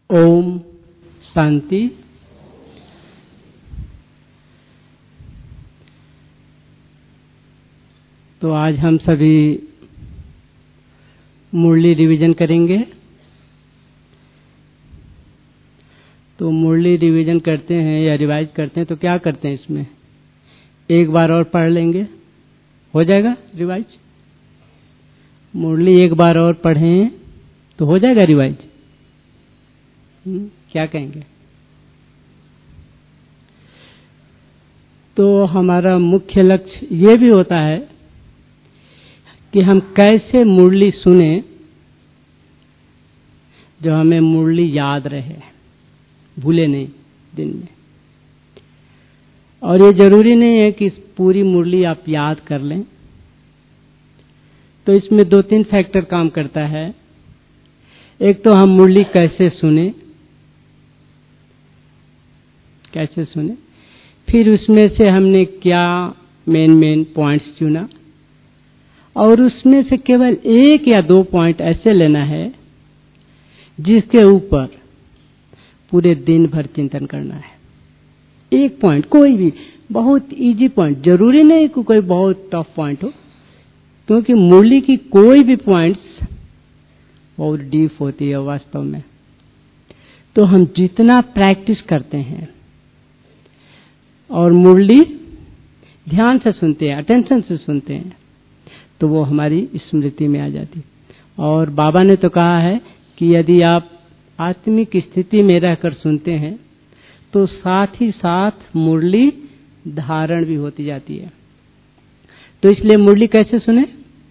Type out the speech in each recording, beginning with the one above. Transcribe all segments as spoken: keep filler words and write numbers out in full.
ओम शांति। तो आज हम सभी मुरली रिवीजन करेंगे। तो मुरली रिवीजन करते हैं या रिवाइज करते हैं तो क्या करते हैं, इसमें एक बार और पढ़ लेंगे, हो जाएगा रिवाइज। मुरली एक बार और पढ़ें तो हो जाएगा रिवाइज। हुँ? क्या कहेंगे? तो हमारा मुख्य लक्ष्य ये भी होता है कि हम कैसे मुरली सुने जो हमें मुरली याद रहे, भूले नहीं दिन में। और ये जरूरी नहीं है कि इस पूरी मुरली आप याद कर लें। तो इसमें दो तीन फैक्टर काम करता है। एक तो हम मुरली कैसे सुने, कैसे सुने, फिर उसमें से हमने क्या मेन मेन पॉइंट्स चुना, और उसमें से केवल एक या दो पॉइंट ऐसे लेना है जिसके ऊपर पूरे दिन भर चिंतन करना है। एक पॉइंट, कोई भी बहुत इजी पॉइंट, जरूरी नहीं कि कोई बहुत टफ पॉइंट हो, क्योंकि मुरली की कोई भी पॉइंट्स बहुत डीप होती है वास्तव में। तो हम जितना प्रैक्टिस करते हैं और मुरली ध्यान से सुनते हैं, अटेंशन से सुनते हैं, तो वो हमारी स्मृति में आ जाती। और बाबा ने तो कहा है कि यदि आप आत्मिक स्थिति में रहकर सुनते हैं तो साथ ही साथ मुरली धारण भी होती जाती है। तो इसलिए मुरली कैसे सुने?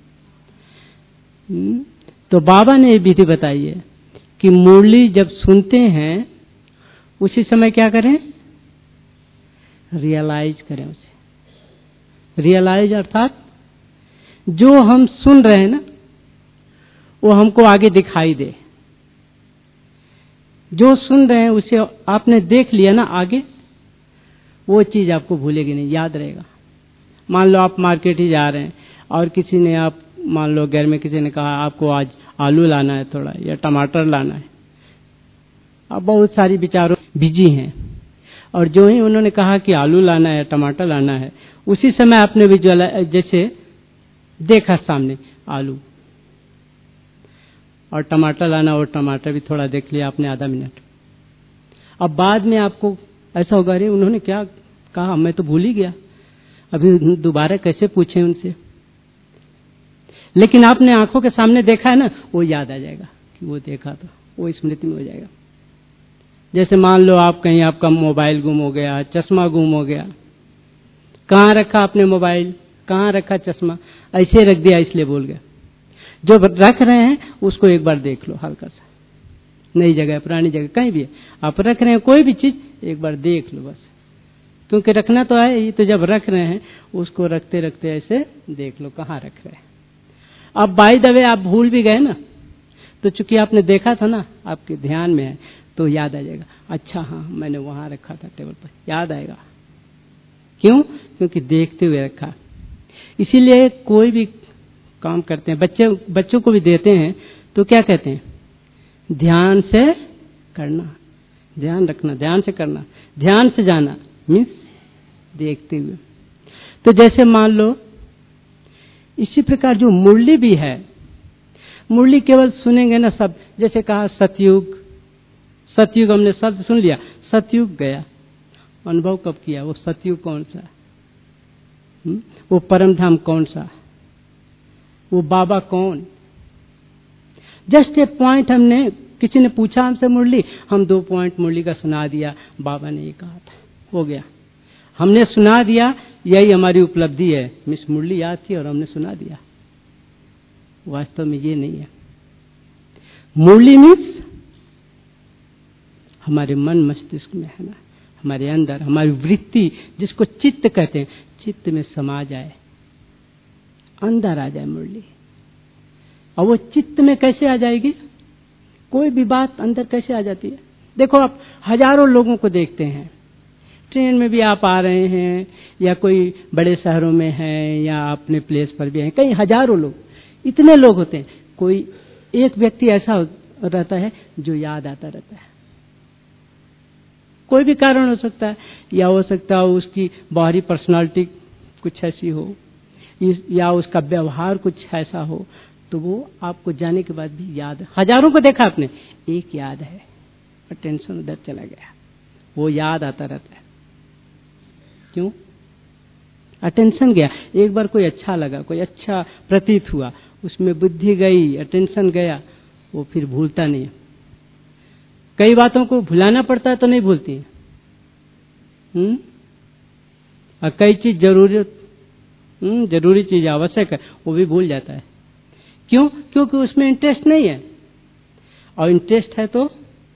तो बाबा ने ये विधि बताई है कि मुरली जब सुनते हैं उसी समय क्या करें? रियलाइज करें उसे। रियलाइज अर्थात जो हम सुन रहे हैं ना, वो हमको आगे दिखाई दे। जो सुन रहे हैं उसे आपने देख लिया ना आगे, वो चीज आपको भूलेगी नहीं, याद रहेगा। मान लो आप मार्केट ही जा रहे हैं और किसी ने, आप मान लो घर में किसी ने कहा आपको आज आलू लाना है थोड़ा, या टमाटर लाना है। अब बहुत सारी विचारों बिजी हैं, और जो ही उन्होंने कहा कि आलू लाना है, टमाटर लाना है, उसी समय आपने विजुअलाइज, जैसे देखा सामने आलू और टमाटर लाना, और टमाटर भी थोड़ा देख लिया आपने आधा मिनट। अब बाद में आपको ऐसा होगा, अरे उन्होंने क्या कहा, मैं तो भूल ही गया, अभी दोबारा कैसे पूछें उनसे। लेकिन आपने आंखों के सामने देखा है ना, वो याद आ जाएगा कि वो देखा था, वो स्मृति में हो जाएगा। जैसे मान लो आप कहीं, आपका मोबाइल गुम हो गया, चश्मा गुम हो गया, कहाँ रखा आपने मोबाइल, कहाँ रखा चश्मा, ऐसे रख दिया इसलिए भूल गया। जो रख रहे हैं उसको एक बार देख लो, हल्का सा, नई जगह, पुरानी जगह, कहीं भी है आप रख रहे हैं कोई भी चीज, एक बार देख लो बस, क्योंकि रखना तो है ही। तो जब रख रहे हैं उसको रखते रखते ऐसे देख लो कहाँ रख रहे हैं। अब बाय द वे आप भूल भी गए ना, तो चूंकि आपने देखा था ना, आपके ध्यान में है, तो याद आ जाएगा, अच्छा हाँ मैंने वहां रखा था टेबल पर, याद आएगा। क्यों? क्योंकि देखते हुए रखा। इसीलिए कोई भी काम करते हैं, बच्चे बच्चों को भी देते हैं तो क्या कहते हैं? ध्यान से करना, ध्यान रखना, ध्यान से करना, ध्यान से जाना, मीन्स देखते हुए। तो जैसे मान लो इसी प्रकार जो मुरली भी है, मुरली केवल सुनेंगे ना सब, जैसे कहा सतयुग, सतयुग हमने शब्द सुन लिया, सतयुग गया, अनुभव कब किया? वो सतयुग कौन सा, हुँ? वो परम धाम कौन सा, वो बाबा कौन? जस्ट ए पॉइंट, हमने, किसी ने पूछा हमसे मुरली, हम दो पॉइंट मुरली का सुना दिया, बाबा ने ये कहा था, हो गया, हमने सुना दिया, यही हमारी उपलब्धि है। मिस मुरली याद थी और हमने सुना दिया। वास्तव में ये नहीं है। मुरली मीन्स हमारे मन मस्तिष्क में है ना, हमारे अंदर, हमारी वृत्ति, जिसको चित्त कहते हैं, चित्त में समा जाए, अंदर आ जाए मुरली। और वो चित्त में कैसे आ जाएगी? कोई भी बात अंदर कैसे आ जाती है? देखो आप हजारों लोगों को देखते हैं, ट्रेन में भी आप आ रहे हैं, या कोई बड़े शहरों में हैं, या अपने प्लेस पर भी हैं, कई हजारों लोग, इतने लोग होते हैं, कोई एक व्यक्ति ऐसा रहता है जो याद आता रहता है, कोई भी कारण हो सकता है, या हो सकता है उसकी बाहरी पर्सनालिटी कुछ ऐसी हो, या उसका व्यवहार कुछ ऐसा हो, तो वो आपको जाने के बाद भी याद है। हजारों को देखा आपने, एक याद है, अटेंशन उधर चला गया, वो याद आता रहता है। क्यों? अटेंशन गया। एक बार कोई अच्छा लगा, कोई अच्छा प्रतीत हुआ, उसमें बुद्धि गई, अटेंशन गया, वो फिर भूलता नहीं है। कई बातों को भुलाना पड़ता है तो नहीं भूलती है। हम्म और कई चीज जरूरत हम्म जरूरी चीज आवश्यक है, वो भी भूल जाता है। क्यों? क्योंकि उसमें इंटरेस्ट नहीं है, और इंटरेस्ट है तो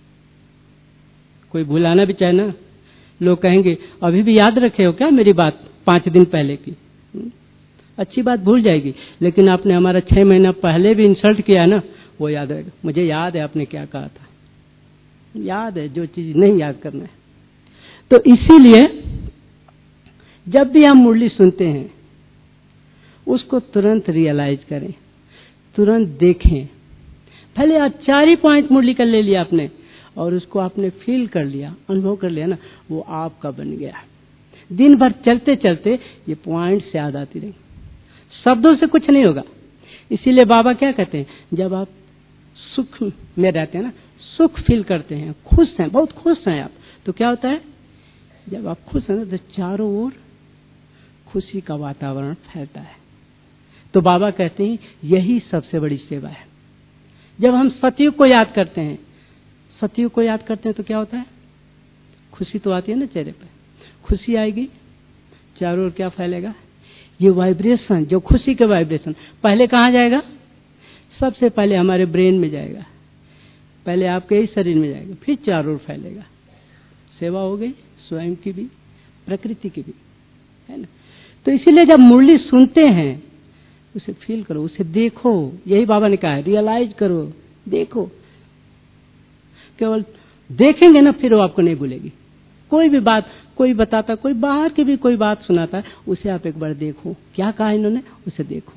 कोई भुलाना भी चाहे ना, लोग कहेंगे अभी भी याद रखे हो क्या मेरी बात पांच दिन पहले की? अच्छी बात भूल जाएगी, लेकिन आपने हमारा छह महीना पहले भी इंसल्ट किया ना, वो याद रहेगा। मुझे याद है आपने क्या कहा था, याद है, जो चीज नहीं याद करना है। तो इसीलिए जब भी हम मुरली सुनते हैं, उसको तुरंत रियलाइज करें, तुरंत देखें। पहले आप चार ही पॉइंट मुरली का ले लिया आपने, और उसको आपने फील कर लिया, अनुभव कर लिया ना, वो आपका बन गया। दिन भर चलते चलते ये पॉइंट्स याद आती रही, शब्दों से कुछ नहीं होगा। इसीलिए बाबा क्या कहते हैं, जब आप सुख में रहते हैं ना, सुख फील करते हैं, खुश हैं, बहुत खुश हैं आप, तो क्या होता है, जब आप खुश हैं ना, तो चारों ओर खुशी का वातावरण फैलता है। तो बाबा कहते हैं यही सबसे बड़ी सेवा है। जब हम सतयुग को याद करते हैं, सतयुग को याद करते हैं तो क्या होता है, खुशी तो आती है ना चेहरे पे, खुशी आएगी, चारों ओर क्या फैलेगा, ये वाइब्रेशन, जो खुशी के वाइब्रेशन पहले कहाँ जाएगा, सबसे पहले हमारे ब्रेन में जाएगा, पहले आपके ही शरीर में जाएगा, फिर चारों ओर फैलेगा। सेवा हो गई स्वयं की भी, प्रकृति की भी, है ना। तो इसीलिए जब मुरली सुनते हैं, उसे फील करो, उसे देखो। यही बाबा ने कहा है, रियलाइज करो, देखो। केवल देखेंगे ना, फिर वो आपको नहीं भूलेगी। कोई भी बात कोई बताता, कोई बाहर की भी कोई बात सुनाता है, उसे आप एक बार देखो, क्या कहा इन्होंने, उसे देखो।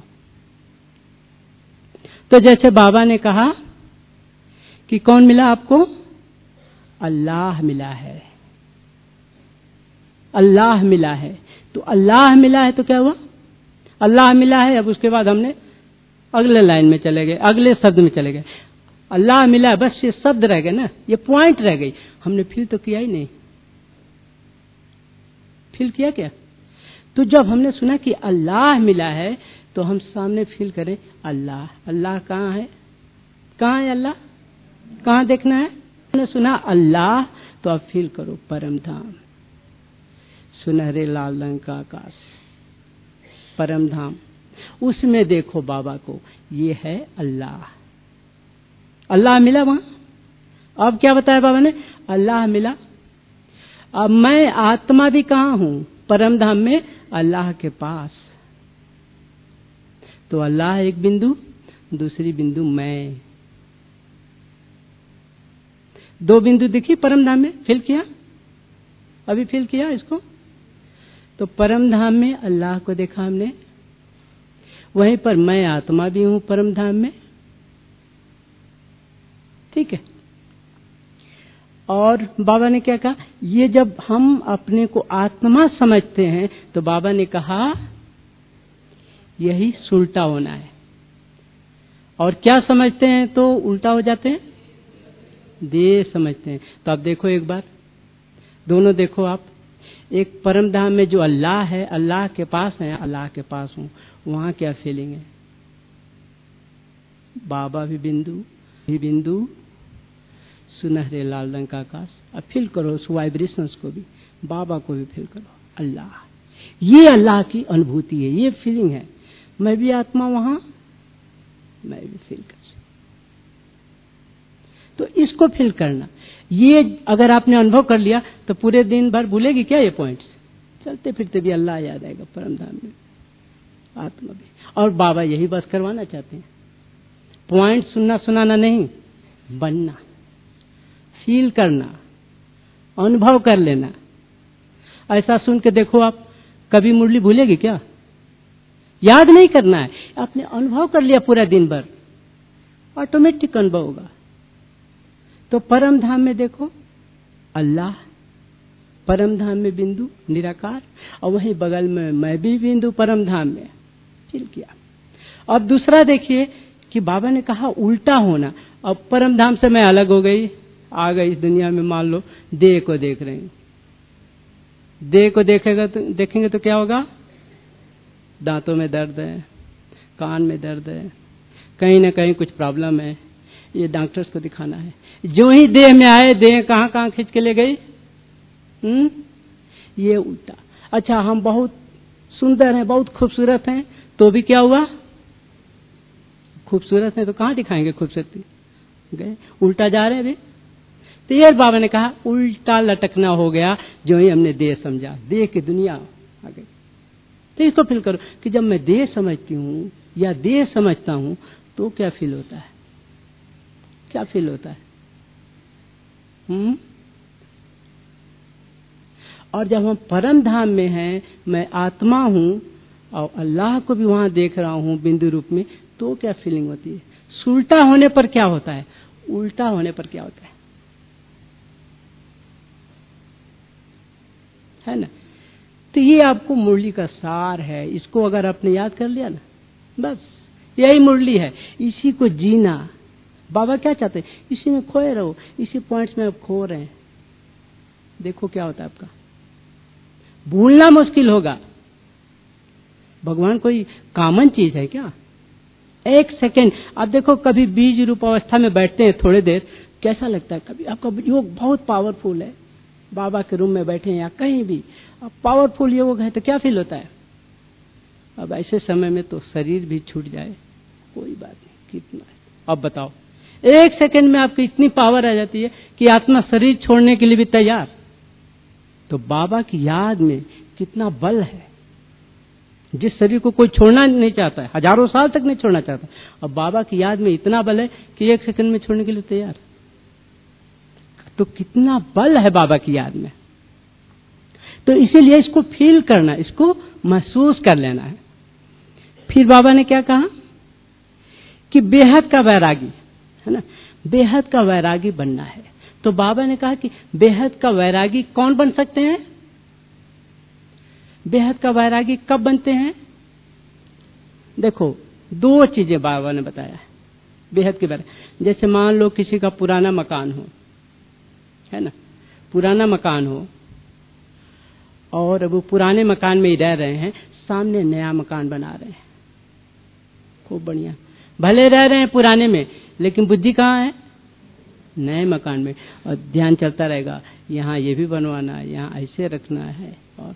तो जैसे बाबा ने कहा कि कौन मिला आपको, अल्लाह मिला है, अल्लाह मिला है। तो अल्लाह मिला है तो क्या हुआ, अल्लाह मिला है। अब उसके बाद हमने अगले लाइन में चले गए, अगले शब्द में चले गए, अल्लाह मिला है, बस ये शब्द रह गए ना, ये पॉइंट रह गई, हमने फील तो किया ही नहीं। फील किया क्या? तो जब हमने सुना कि अल्लाह मिला है, तो हम सामने फील करें अल्लाह। अल्लाह कहाँ है, कहाँ है अल्लाह, कहाँ देखना है? हमने सुना अल्लाह, तो अब फील करो परम धाम, सुनहरे लाल रंग का आकाश, परम धाम, उसमें देखो बाबा को, ये है अल्लाह। अल्लाह मिला वहां। अब क्या बताया बाबा ने, अल्लाह मिला। अब मैं आत्मा भी कहाँ हूं, परम धाम में, अल्लाह के पास। तो अल्लाह एक बिंदु, दूसरी बिंदु मैं, दो बिंदु दिखी परम धाम में। फील किया, अभी फील किया इसको। तो परम धाम में अल्लाह को देखा हमने, वहीं पर मैं आत्मा भी हूं परम धाम में, ठीक है। और बाबा ने क्या कहा, ये जब हम अपने को आत्मा समझते हैं, तो बाबा ने कहा यही सुलटा होना है। और क्या समझते हैं तो उल्टा हो जाते हैं, देह समझते हैं। तो आप देखो एक बार, दोनों देखो आप, एक परम धाम में जो अल्लाह है, अल्लाह के पास है, अल्लाह के पास हूं, वहां क्या फीलिंग है, बाबा भी बिंदु, भी बिंदु, सुनहरे लाल रंग का आकाश। अब फील करो उस वाइब्रेशंस को भी, बाबा को भी फील करो, अल्लाह। ये अल्लाह की अनुभूति है, ये फीलिंग है। मैं भी आत्मा वहां, मैं भी फील कर सकता। तो इसको फील करना, ये अगर आपने अनुभव कर लिया तो पूरे दिन भर भूलेगी क्या ये पॉइंट्स, चलते फिरते भी अल्लाह याद आएगा परम धाम में, आत्मा भी। और बाबा यही बस करवाना चाहते हैं, पॉइंट सुनना सुनाना नहीं, बनना, फील करना, अनुभव कर लेना। ऐसा सुन के देखो आप, कभी मुरली भूलेगी क्या? याद नहीं करना है, आपने अनुभव कर लिया पूरा दिन भर, ऑटोमेटिक अनुभव होगा। तो परम धाम में देखो अल्लाह, परम धाम में बिंदु निराकार, और वहीं बगल में मैं भी बिंदु परम धाम में। फील किया। अब दूसरा देखिए कि बाबा ने कहा उल्टा होना। अब परम धाम से मैं अलग हो गई, आ गई इस दुनिया में, मान लो देह को देख रहे हैं। देह को देखेगा तो देखेंगे तो क्या होगा? दांतों में दर्द है, कान में दर्द है, कहीं ना कहीं कुछ प्रॉब्लम है, ये डॉक्टर्स को दिखाना है। जो ही देह में आए, देह कहां कहां खींच के ले गई? हम्म ये उल्टा। अच्छा, हम बहुत सुंदर हैं, बहुत खूबसूरत हैं, तो भी क्या हुआ? खूबसूरत है तो कहां दिखाएंगे खूबसूरती? गए, उल्टा जा रहे हैं अभी। तो ये बाबा ने कहा उल्टा लटकना हो गया जो ही हमने देह समझा, देह की दुनिया आ गई। तो इसको फील करो कि जब मैं देह समझती हूं या देह समझता हूं तो क्या फील होता है? क्या फील होता है? हम्म और जब हम परम धाम में हैं, मैं आत्मा हूं और अल्लाह को भी वहां देख रहा हूं बिंदु रूप में, तो क्या फीलिंग होती है? उल्टा होने पर क्या होता है? उल्टा होने पर क्या होता है? है ना? तो ये आपको मुरली का सार है। इसको अगर आपने याद कर लिया ना, बस यही मुरली है। इसी को जीना। बाबा क्या चाहते हैं? इसी में खोए रहो, इसी पॉइंट्स में आप खो रहे हैं। देखो क्या होता है आपका। भूलना मुश्किल होगा। भगवान कोई कॉमन चीज है क्या? एक सेकेंड आप देखो, कभी बीज रूप अवस्था में बैठते हैं थोड़ी देर, कैसा लगता है? कभी आपका योग बहुत पावरफुल है, बाबा के रूम में बैठे हैं या कहीं भी, अब पावरफुल योग है तो क्या फील होता है? अब ऐसे समय में तो शरीर भी छूट जाए, कोई बात नहीं, कितना है? अब बताओ, एक सेकंड में आपकी इतनी पावर आ जाती है कि आत्मा शरीर छोड़ने के लिए भी तैयार। तो बाबा की याद में कितना बल है। जिस शरीर को कोई छोड़ना नहीं चाहता है, हजारों साल तक नहीं छोड़ना चाहता, अब बाबा की याद में इतना बल है कि एक सेकंड में छोड़ने के लिए तैयार। तो कितना बल है बाबा की याद में। तो इसीलिए इसको फील करना, इसको महसूस कर लेना है। फिर बाबा ने क्या कहा कि बेहद का वैरागी, है ना, बेहद का वैरागी बनना है। तो बाबा ने कहा कि बेहद का वैरागी कौन बन सकते हैं? बेहद का वैरागी कब बनते हैं? देखो, दो चीजें बाबा ने बताया है बेहद के वैरागी। जैसे मान लो किसी का पुराना मकान हो, है ना, पुराना मकान हो और वो पुराने मकान में ही रह रहे हैं, सामने नया मकान बना रहे हैं, खूब बढ़िया, भले रह रहे हैं पुराने में लेकिन बुद्धि कहाँ है? नए मकान में। और ध्यान चलता रहेगा, यहाँ ये भी बनवाना है, यहाँ ऐसे रखना है। और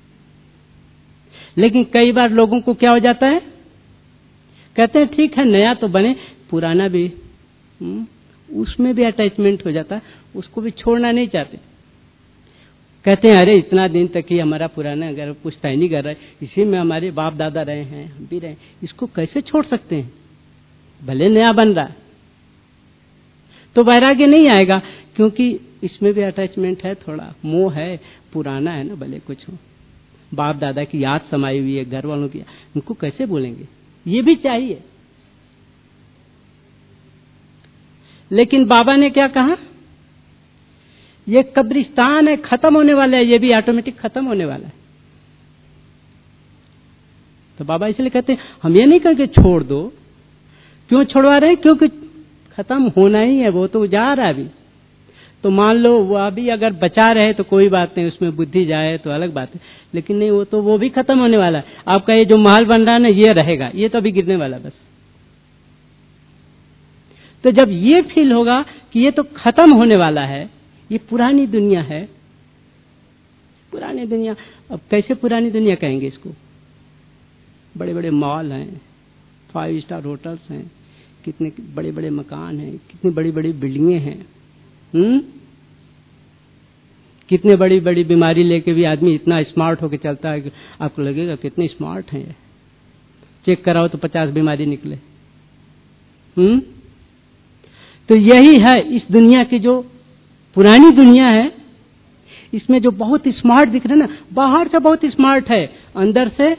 लेकिन कई बार लोगों को क्या हो जाता है, कहते हैं ठीक है नया तो बने, पुराना भी, हुँ? उसमें भी अटैचमेंट हो जाता है, उसको भी छोड़ना नहीं चाहते। कहते हैं अरे इतना दिन तक ही हमारा पुराना घर पुश्तैनी नहीं कर रहा है, इसी में हमारे बाप दादा रहे हैं, हम भी रहे, इसको कैसे छोड़ सकते हैं? भले नया बन रहा है। तो वैराग्य नहीं आएगा, क्योंकि इसमें भी अटैचमेंट है, थोड़ा मोह है, पुराना है ना, भले कुछ हो, बाप दादा की याद समाई हुई है, घर वालों की, उनको कैसे बोलेंगे? ये भी चाहिए। लेकिन बाबा ने क्या कहा? ये कब्रिस्तान है, खत्म होने वाला है, ये भी ऑटोमेटिक खत्म होने वाला है। तो बाबा इसलिए कहते हैं हम ये नहीं कहेंगे छोड़ दो। क्यों छोड़वा रहे हैं? क्योंकि खत्म होना ही है, वो तो जा रहा है अभी। तो मान लो वो अभी अगर बचा रहे तो कोई बात नहीं, उसमें बुद्धि जाए तो अलग बात है, लेकिन नहीं, वो तो वो भी खत्म होने वाला है। आपका ये जो महल बन रहा है ना, ये रहेगा, ये तो अभी गिरने वाला बस। तो जब ये फील होगा कि ये तो खत्म होने वाला है, ये पुरानी दुनिया है, पुरानी दुनिया, अब कैसे पुरानी दुनिया कहेंगे इसको? बड़े बड़े मॉल हैं, फाइव स्टार होटल्स हैं, कितने बड़े बड़े मकान हैं, कितनी बड़ी बड़ी बिल्डिंगें हैं, हम्म कितने बड़ी बड़ी बीमारी लेके भी आदमी इतना स्मार्ट होके चलता है कि आपको लगेगा कितने स्मार्ट हैं। चेक कराओ तो पचास बीमारी निकले। हम्म तो यही है इस दुनिया की जो पुरानी दुनिया है, इसमें जो बहुत स्मार्ट दिख रहे हैं ना, बाहर से बहुत स्मार्ट है, अंदर से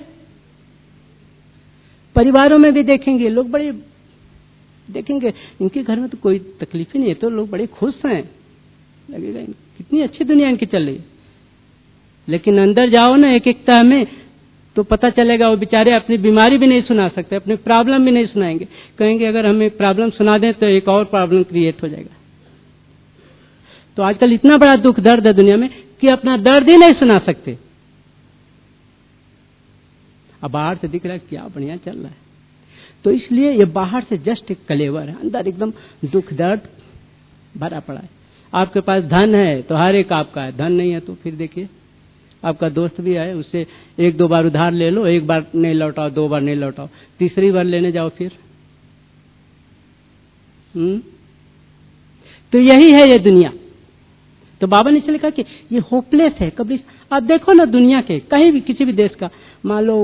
परिवारों में भी देखेंगे लोग बड़े, देखेंगे इनके घर में तो कोई तकलीफ ही नहीं है, तो लोग बड़े खुश हैं, लगेगा कितनी अच्छी दुनिया इनकी चल रही है। लेकिन अंदर जाओ ना एक एकता में, तो पता चलेगा वो बेचारे अपनी बीमारी भी नहीं सुना सकते, अपने प्रॉब्लम भी नहीं सुनाएंगे। कहेंगे अगर हमें प्रॉब्लम सुना दें तो एक और प्रॉब्लम क्रिएट हो जाएगा। तो आजकल इतना बड़ा दुख दर्द है दुनिया में कि अपना दर्द ही नहीं सुना सकते। अब बाहर से दिख रहा है क्या बढ़िया चल रहा है, तो इसलिए ये बाहर से जस्ट एक कलेवर है, अंदर एकदम दुख दर्द भरा पड़ा है। आपके पास धन है तो हर एक आपका है, धन नहीं है तो फिर देखिए आपका दोस्त भी है, उससे एक दो बार उधार ले लो, एक बार नहीं लौटाओ, दो बार नहीं लौटाओ, तीसरी बार लेने जाओ फिर। हम्म तो यही है ये दुनिया। तो बाबा ने इसलिए कहा कि ये होपलेस है। कभी आप देखो ना दुनिया के कहीं भी किसी भी देश का, मान लो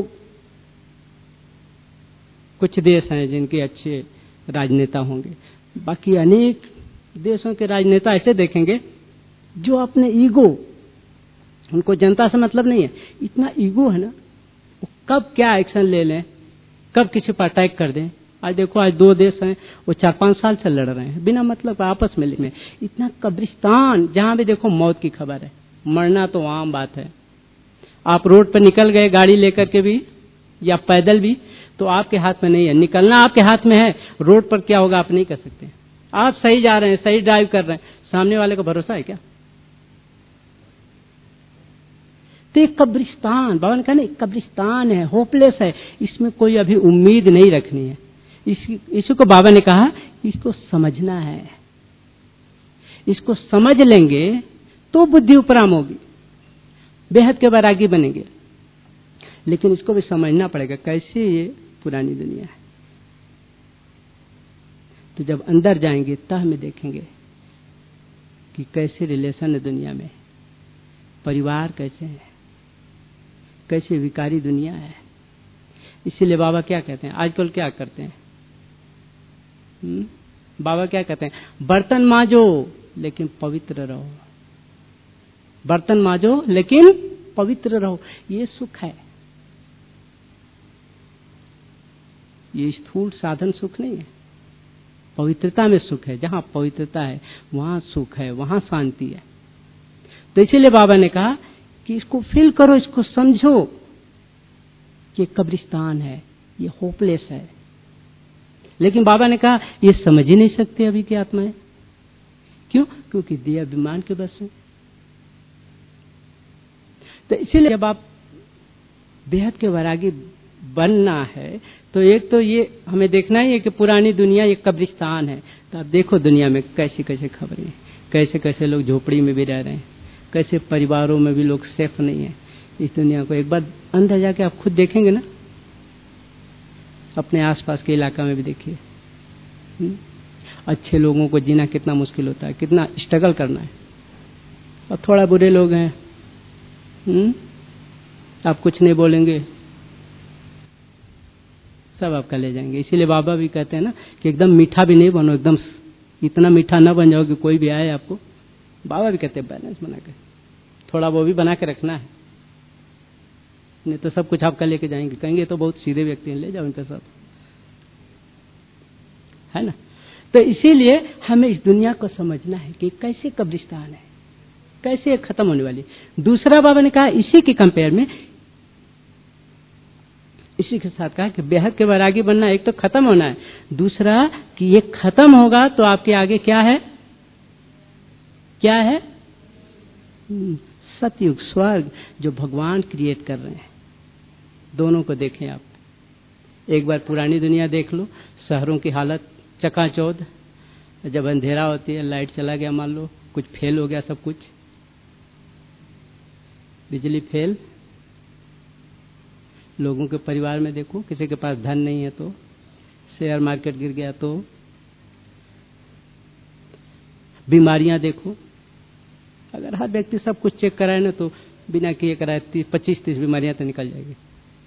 कुछ देश हैं जिनके अच्छे राजनेता होंगे, बाकी अनेक देशों के राजनेता ऐसे देखेंगे जो अपने ईगो, उनको जनता से मतलब नहीं है, इतना ईगो है ना, वो कब क्या एक्शन ले लें, कब किसी पर अटैक कर दें। आज देखो आज दो देश हैं वो चार पांच साल से लड़ रहे हैं बिना मतलब आपस में, में इतना कब्रिस्तान, जहां भी देखो मौत की खबर है, मरना तो आम बात है। आप रोड पर निकल गए गाड़ी लेकर के भी या पैदल भी, तो आपके हाथ में नहीं है, निकलना आपके हाथ में है, रोड पर क्या होगा आप नहीं कर सकते। आप सही जा रहे हैं, सही ड्राइव कर रहे हैं, सामने वाले को भरोसा है क्या? तो एक कब्रिस्तान, बाबा ने कहा ना कब्रिस्तान है, होपलेस है, इसमें कोई अभी उम्मीद नहीं रखनी है। इसी इसी को बाबा ने कहा इसको समझना है, इसको समझ लेंगे तो बुद्धि उपराम होगी, बेहद के वैरागी बनेंगे। लेकिन इसको भी समझना पड़ेगा कैसे ये पुरानी दुनिया है। तो जब अंदर जाएंगे तह में देखेंगे कि कैसे रिलेशन है दुनिया में, परिवार कैसे है, कैसे विकारी दुनिया है। इसीलिए बाबा क्या कहते हैं, आजकल क्या करते हैं, हुँ? बाबा क्या कहते हैं, बर्तन मांजो लेकिन पवित्र रहो, बर्तन मांजो लेकिन पवित्र रहो। ये सुख है, ये स्थूल साधन सुख नहीं है, पवित्रता में सुख है। जहां पवित्रता है वहां सुख है, वहां शांति है। तो इसीलिए बाबा ने कहा कि इसको फील करो, इसको समझो कि ये कब्रिस्तान है, ये होपलेस है। लेकिन बाबा ने कहा ये समझ ही नहीं सकते अभी की आत्माएं। क्यों? क्योंकि देह अभिमान के बस है। तो इसीलिए जब आप बेहद के वैरागी बनना है तो एक तो ये हमें देखना ही है कि पुरानी दुनिया ये कब्रिस्तान है। तो आप देखो दुनिया में कैसी कैसे खबरें, कैसे कैसे लोग झोपड़ी में भी रह रहे हैं, कैसे परिवारों में भी लोग सेफ नहीं है। इस दुनिया को एक बार अंदर जाके आप खुद देखेंगे ना, अपने आसपास के इलाका में भी देखिए, अच्छे लोगों को जीना कितना मुश्किल होता है, कितना स्ट्रगल करना है। और थोड़ा बुरे लोग हैं, हुँ? आप कुछ नहीं बोलेंगे, सब आपका ले जाएंगे। इसीलिए बाबा भी कहते हैं ना कि एकदम मीठा भी नहीं बनो, एकदम इतना मीठा ना बन जाओ कि कोई भी आए आपको। बाबा भी कहते हैं बैलेंस बना के, थोड़ा वो भी बना के रखना है, नहीं तो सब कुछ आपका लेके जाएंगे, कहेंगे तो बहुत सीधे व्यक्ति हैं, ले जाओ इनका सब, है ना। तो इसीलिए हमें इस दुनिया को समझना है कि कैसे कब्रिस्तान है, कैसे खत्म होने वाली। दूसरा बाबा ने कहा इसी के कंपेयर में, इसी के साथ कहा कि बेहद के वैरागी बनना, एक तो खत्म होना है, दूसरा कि ये खत्म होगा तो आपके आगे क्या है, क्या है, सतयुग, स्वर्ग जो भगवान क्रिएट कर रहे हैं। दोनों को देखें आप, एक बार पुरानी दुनिया देख लो, शहरों की हालत चकाचौंध, जब अंधेरा होती है, लाइट चला गया, मान लो कुछ फेल हो गया, सब कुछ बिजली फेल, लोगों के परिवार में देखो किसी के पास धन नहीं है तो, शेयर मार्केट गिर गया तो, बीमारियां देखो, अगर हर व्यक्ति सब कुछ चेक कराए ना तो बिना किए कराए पच्चीस तीस बीमारियां तो निकल जाएगी।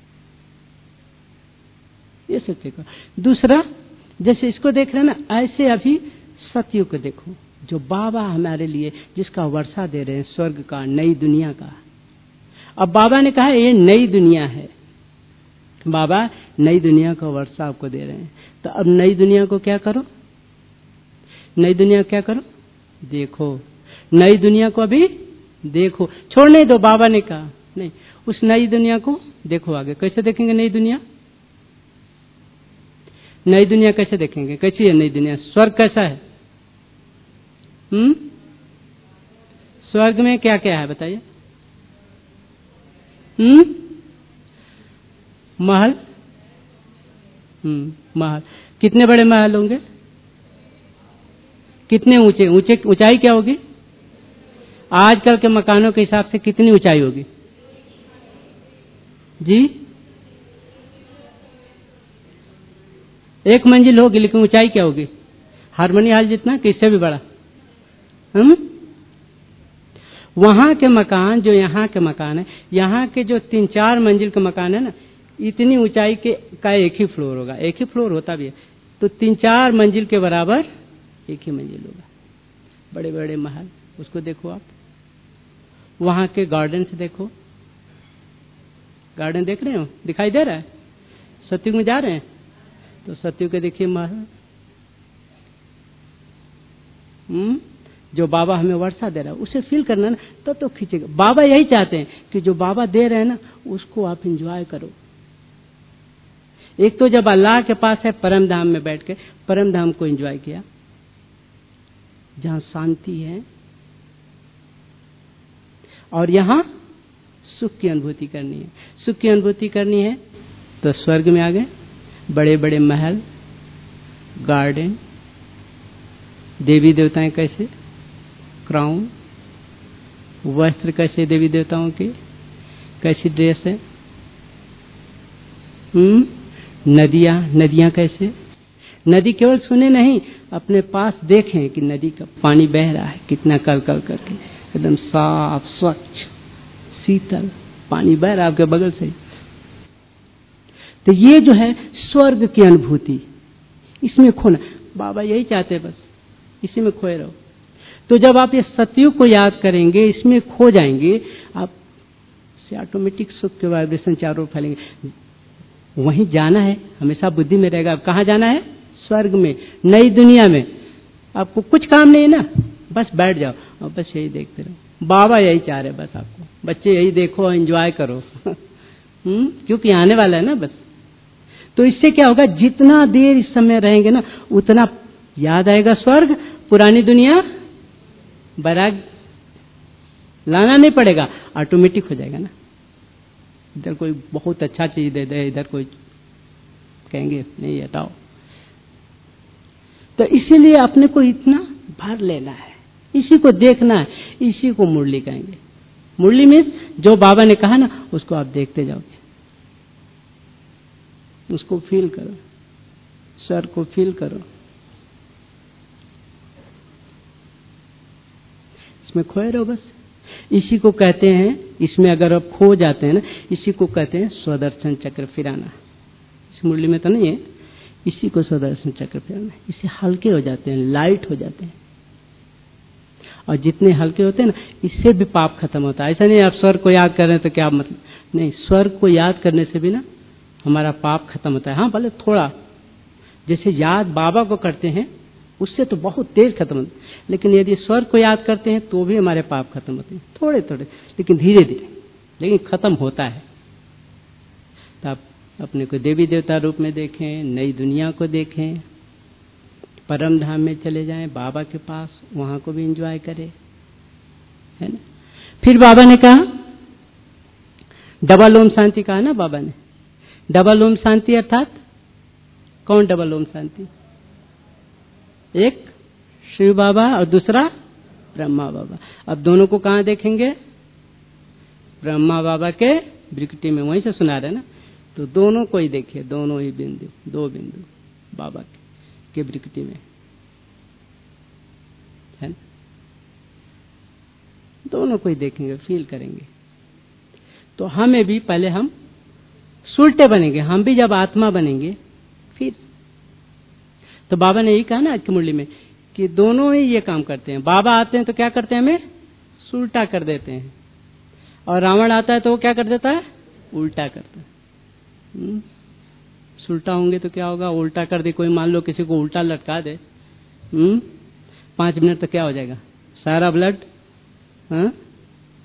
ये सब चेक करो। दूसरा जैसे इसको देख रहे हैं ना, ऐसे अभी सतयुग को देखो जो बाबा हमारे लिए जिसका वर्षा दे रहे हैं, स्वर्ग का, नई दुनिया का। अब बाबा ने कहा ये नई दुनिया है, बाबा नई दुनिया का वर्षा आपको दे रहे हैं। तो अब नई दुनिया को क्या करो, नई दुनिया क्या करो, देखो नई दुनिया को अभी देखो, छोड़ने दो, बाबा ने कहा नहीं, उस नई दुनिया को देखो आगे। कैसे देखेंगे नई दुनिया? नई दुनिया कैसे देखेंगे? कैसी है नई दुनिया? स्वर्ग कैसा है? हम्म स्वर्ग में क्या क्या है बताइए? हम्म महल। हम्म महल। कितने बड़े महल होंगे? कितने ऊंचे? ऊंचे ऊंचाई क्या होगी? आजकल के मकानों के हिसाब से कितनी ऊंचाई होगी जी? एक मंजिल होगी, लेकिन ऊंचाई क्या होगी? हारमोनी हॉल जितना कि इससे भी बड़ा? हम वहां के मकान जो यहाँ के मकान है, यहाँ के जो तीन चार मंजिल के मकान है ना, इतनी ऊंचाई के का एक ही फ्लोर होगा। एक ही फ्लोर होता भी है तो तीन चार मंजिल के बराबर एक ही मंजिल होगा। बड़े बड़े महल, उसको देखो आप। वहां के गार्डन से देखो, गार्डन देख रहे हो? दिखाई दे रहा है? सत्युग में जा रहे हैं तो सत्युग के देखिए महल। हम्म जो बाबा हमें वर्षा दे रहा है उसे फील करना ना, तब तो खींचेगा। बाबा यही चाहते हैं कि जो बाबा दे रहे हैं ना, उसको आप एंजॉय करो। एक तो जब अल्लाह के पास है, परम धाम में बैठ के परम धाम को एंजॉय किया, जहां शांति है, और यहां सुख की अनुभूति करनी है। सुख की अनुभूति करनी है तो स्वर्ग में आ गए। बड़े बड़े महल, गार्डन, देवी देवताएं कैसे, क्राउन, वस्त्र कैसे देवी देवताओं के, कैसी ड्रेस है, हम्म नदियां नदियां कैसे। नदी केवल सुने नहीं, अपने पास देखें कि नदी का पानी बह रहा है, कितना कल कल करके, एकदम साफ स्वच्छ शीतल पानी बह रहा है आपके बगल से। तो ये जो है स्वर्ग की अनुभूति, इसमें खोना। बाबा यही चाहते हैं, बस इसी में खोए रहो। तो जब आप ये सतयुग को याद करेंगे, इसमें खो जाएंगे, आप से ऑटोमेटिक सुख के वाइब्रेशन चारों ओर फैलेंगे। वहीं जाना है, हमेशा बुद्धि में रहेगा। अब कहाँ जाना है? स्वर्ग में, नई दुनिया में। आपको कुछ काम नहीं है ना, बस बैठ जाओ और बस यही देखते रहो। बाबा यही चाह रहे बस आपको, बच्चे यही देखो, एंजॉय करो। हम्म क्योंकि आने वाला है ना बस। तो इससे क्या होगा, जितना देर इस समय रहेंगे ना, उतना याद आएगा स्वर्ग। पुरानी दुनिया बैराग लाना नहीं पड़ेगा, ऑटोमेटिक हो जाएगा ना। इधर कोई बहुत अच्छा चीज दे दे, इधर कोई कहेंगे नहीं हटाओ। तो इसीलिए अपने को इतना भर लेना है, इसी को देखना है, इसी को मुरली कहेंगे। मुरली में जो बाबा ने कहा ना, उसको आप देखते जाओगे, उसको फील करो, स्वर को फील करो, इसमें खोए रहो बस। इसी को कहते हैं, इसमें अगर आप खो जाते हैं ना, इसी को कहते हैं स्वदर्शन चक्र फिराना। इस मुरली में तो नहीं है, इसी को स्वदर्शन चक्र फिराना। इससे हल्के हो जाते हैं, लाइट हो जाते हैं। और जितने हल्के होते हैं ना, इससे भी पाप खत्म होता है। ऐसा नहीं आप स्वर को याद कर रहे हैं तो क्या मतलब, नहीं, स्वर को याद करने से भी ना हमारा पाप खत्म होता है। हाँ, भले थोड़ा, जैसे याद बाबा को करते हैं उससे तो बहुत तेज खत्म होता है, लेकिन यदि स्वर को याद करते हैं तो भी हमारे पाप खत्म होते हैं, थोड़े थोड़े, लेकिन धीरे धीरे, लेकिन खत्म होता है। तो आप अपने को देवी देवता रूप में देखें, नई दुनिया को देखें, परम धाम में चले जाएं, बाबा के पास, वहां को भी एंजॉय करें, है ना। फिर बाबा ने कहा, डबल ओम शांति कहा ना बाबा ने। डबल ओम शांति अर्थात कौन डबल ओम शांति? एक शिव बाबा और दूसरा ब्रह्मा बाबा। अब दोनों को कहां देखेंगे? ब्रह्मा बाबा के ब्रिकटी में, वहीं से सुना रहे ना। तो दोनों को ही देखिए, दोनों ही बिंदु, दो बिंदु बाबा के, के ब्रिकटी में, है ना। दोनों को ही देखेंगे, फील करेंगे। तो हमें भी पहले हम सुलटे बनेंगे, हम भी जब आत्मा बनेंगे फिर। तो बाबा ने यही कहा ना आज की मुरली में कि दोनों ही ये काम करते हैं। बाबा आते हैं तो क्या करते हैं, हमें सुलटा कर देते हैं, और रावण आता है तो वो क्या कर देता है, उल्टा करता है। हुँ? सुलटा होंगे तो क्या होगा, उल्टा कर दे कोई, मान लो किसी को उल्टा लटका दे, हुँ? पांच मिनट तो क्या हो जाएगा, सारा ब्लड हाँ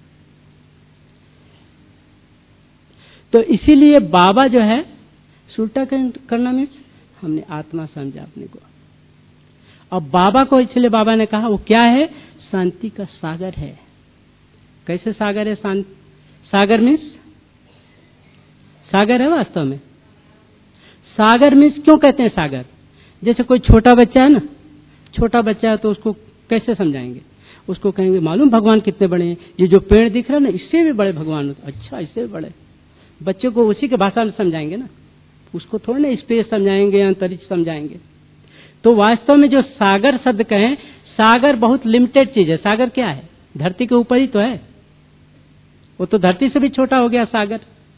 तो इसीलिए बाबा जो है उल्टा करना मीन्स हमने आत्मा समझा अपने को। अब बाबा को इसलिए बाबा ने कहा वो क्या है, शांति का सागर है। कैसे सागर है? शांति सागर मीन्स सागर है वास्तव में। सागर मीन्स क्यों कहते हैं सागर? जैसे कोई छोटा बच्चा है ना, छोटा बच्चा है तो उसको कैसे समझाएंगे? उसको कहेंगे मालूम भगवान कितने बड़े हैं, ये जो पेड़ दिख रहा है ना इससे भी बड़े भगवान होते। अच्छा, इससे भी बड़े। बच्चे को उसी के भाषा में समझाएंगे ना, उसको थोड़ा ना स्पेस समझाएंगे, अंतरिक्ष समझाएंगे। तो वास्तव में जो सागर शब्द कहें, सागर बहुत लिमिटेड चीज है। सागर क्या है? धरती के ऊपर ही तो है, वो तो धरती से भी छोटा हो गया सागर।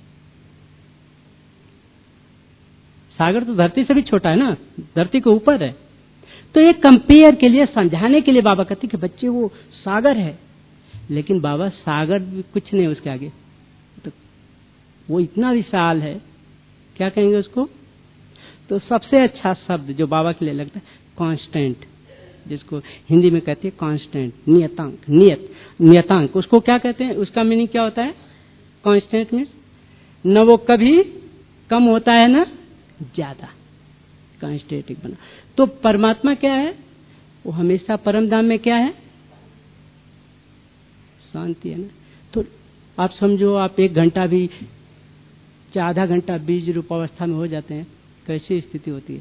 सागर तो धरती से भी छोटा है ना, धरती के ऊपर है। तो ये कंपेयर के लिए, समझाने के लिए बाबा कहते कि बच्चे वो सागर है, लेकिन बाबा सागर भी कुछ नहीं उसके आगे, तो वो इतना विशाल है, क्या कहेंगे उसको? तो सबसे अच्छा शब्द जो बाबा के लिए लगता है कांस्टेंट, जिसको हिंदी में कहते हैं कांस्टेंट, नियतांक, नियत नियतांक। उसको क्या कहते हैं? उसका मीनिंग क्या होता है? कांस्टेंट मीन्स न वो कभी कम होता है ना ज्यादा, कांस्टेंट बना। तो परमात्मा क्या है? वो हमेशा परम धाम में क्या है? शांति है ना। तो आप समझो, आप एक घंटा भी, आधा घंटा बीज रूप अवस्था में हो जाते हैं, कैसी स्थिति होती है?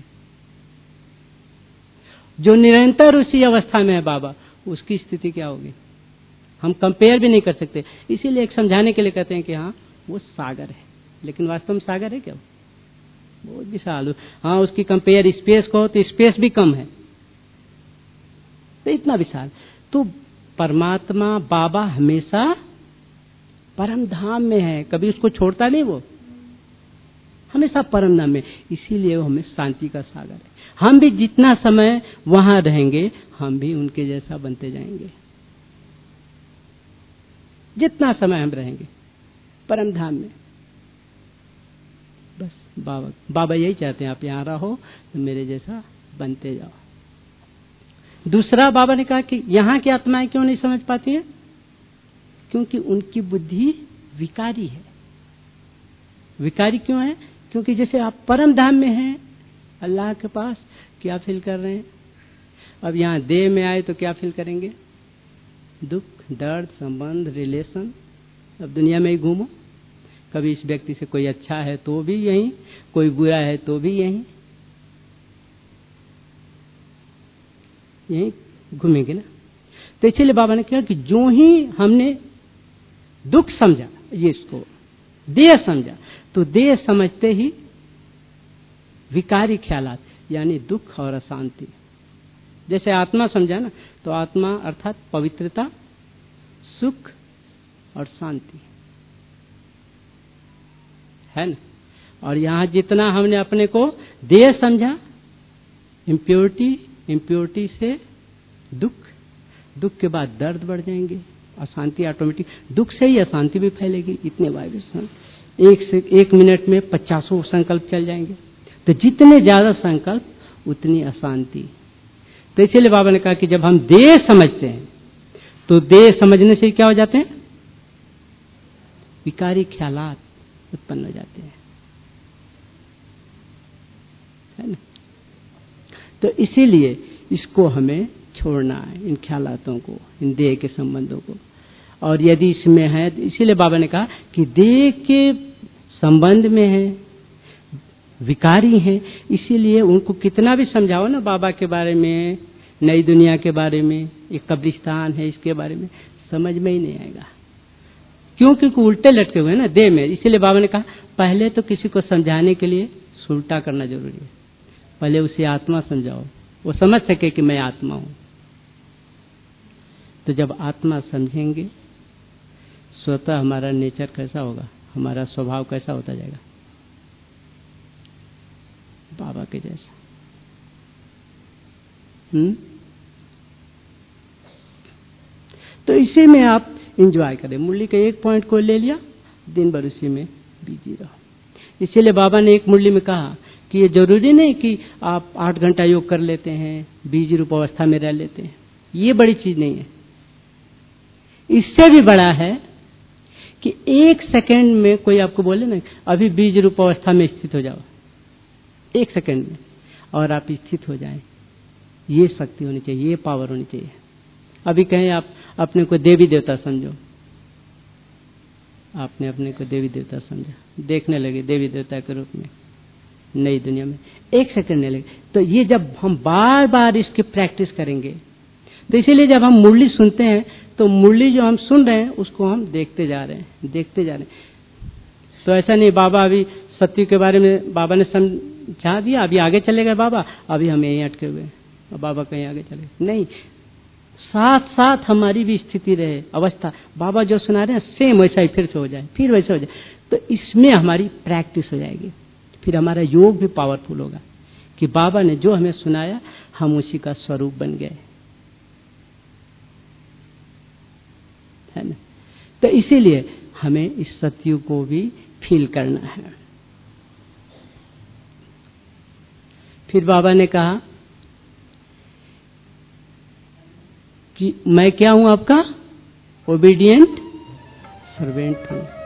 जो निरंतर उसी अवस्था में है बाबा, उसकी स्थिति क्या होगी? हम कंपेयर भी नहीं कर सकते। इसीलिए एक समझाने के लिए कहते हैं कि हाँ वो सागर है, लेकिन वास्तव में सागर है क्या? बहुत विशाल। हाँ, उसकी कंपेयर स्पेस को तो स्पेस भी कम है, तो इतना विशाल। तो परमात्मा बाबा हमेशा परम धाम में है, कभी उसको छोड़ता नहीं, वो हमेशा परम धाम में। इसीलिए वो हमें शांति का सागर है। हम भी जितना समय वहां रहेंगे, हम भी उनके जैसा बनते जाएंगे। जितना समय हम रहेंगे परम धाम में, बस बाबा बाबा यही चाहते हैं, आप यहां रहो तो मेरे जैसा बनते जाओ। दूसरा बाबा ने कहा कि यहां की आत्माएं क्यों नहीं समझ पाती हैं? क्योंकि उनकी बुद्धि विकारी है। विकारी क्यों है? क्योंकि जैसे आप परम धाम में हैं, अल्लाह के पास, क्या फील कर रहे हैं? अब यहां देह में आए तो क्या फील करेंगे? दुख, दर्द, संबंध, रिलेशन। अब दुनिया में ही घूमो, कभी इस व्यक्ति से कोई अच्छा है तो भी यही, कोई बुरा है तो भी यही, यही घूमेंगे ना। तो इसलिए बाबा ने कहा कि जो ही हमने दुख समझा, ये इसको देह समझा, तो देह समझते ही विकारी ख्यालात यानी दुख और अशांति। जैसे आत्मा समझा ना, तो आत्मा अर्थात पवित्रता, सुख और शांति है ना। और यहां जितना हमने अपने को देह समझा, इम्प्योरिटी, इम्प्योरिटी से दुख, दुख के बाद दर्द बढ़ जाएंगे, अशांति ऑटोमेटिक, दुख से ही अशांति भी फैलेगी। इतने वाइब्रेशन एक से एक मिनट में पचासों संकल्प चल जाएंगे। तो जितने ज्यादा संकल्प उतनी अशांति। तो इसीलिए बाबा ने कहा कि जब हम देह समझते हैं, तो देह समझने से क्या हो जाते हैं? विकारी ख्यालात उत्पन्न हो जाते हैं, है ना। तो इसीलिए इसको हमें छोड़ना है, इन ख्यालातों को, इन देह के संबंधों को। और यदि इसमें है, तो इसीलिए बाबा ने कहा कि देह के संबंध में है, विकारी हैं, इसीलिए उनको कितना भी समझाओ ना बाबा के बारे में, नई दुनिया के बारे में, एक कब्रिस्तान है इसके बारे में, समझ में ही नहीं आएगा। क्यों? क्योंकि उल्टे लटके हुए हैं ना देह में। इसीलिए बाबा ने कहा पहले तो किसी को समझाने के लिए उल्टा करना जरूरी है। पहले उसे आत्मा समझाओ, वो समझ सके कि मैं आत्मा हूं। तो जब आत्मा समझेंगे, स्वतः हमारा नेचर कैसा होगा, हमारा स्वभाव कैसा होता जाएगा? बाबा के जैसा। हम्म तो इसी में आप एंजॉय करें। मुरली के एक पॉइंट को ले लिया, दिन भर उसी में बिजी रहो। इसीलिए बाबा ने एक मुरली में कहा कि ये जरूरी नहीं कि आप आठ घंटा योग कर लेते हैं, बीज रूप अवस्था में रह लेते हैं। ये बड़ी चीज नहीं है। इससे भी बड़ा है कि एक सेकंड में कोई आपको बोले ना अभी बीज रूप अवस्था में स्थित हो जाओ, एक सेकंड में, और आप स्थित हो जाएं, ये शक्ति होनी चाहिए, ये पावर होनी चाहिए। अभी कहें आप अपने को देवी देवता समझो, आपने अपने को देवी देवता समझा, देखने लगे देवी देवता के रूप में नई दुनिया में, एक सेकंड नहीं लगे। तो ये जब हम बार बार इसकी प्रैक्टिस करेंगे, तो इसीलिए जब हम मुरली सुनते हैं तो मुरली जो हम सुन रहे हैं उसको हम देखते जा रहे हैं, देखते जा रहे हैं। तो ऐसा नहीं बाबा अभी सत्य के बारे में बाबा ने समझा दिया, अभी आगे चले गए बाबा, अभी हम यहीं अटके हुए हैं, बाबा कहीं आगे चले, नहीं, साथ साथ हमारी भी स्थिति रहे, अवस्था बाबा जो सुना रहे हैं सेम वैसा ही फिर से हो जाए, फिर वैसा हो जाए। तो इसमें हमारी प्रैक्टिस हो जाएगी, फिर हमारा योग भी पावरफुल होगा कि बाबा ने जो हमें सुनाया हम उसी का स्वरूप बन गए, है ना। तो इसीलिए हमें इस सत्य को भी फील करना है। फिर बाबा ने कहा कि मैं क्या हूं, आपका ओबीडिएंट सर्वेंट हूं।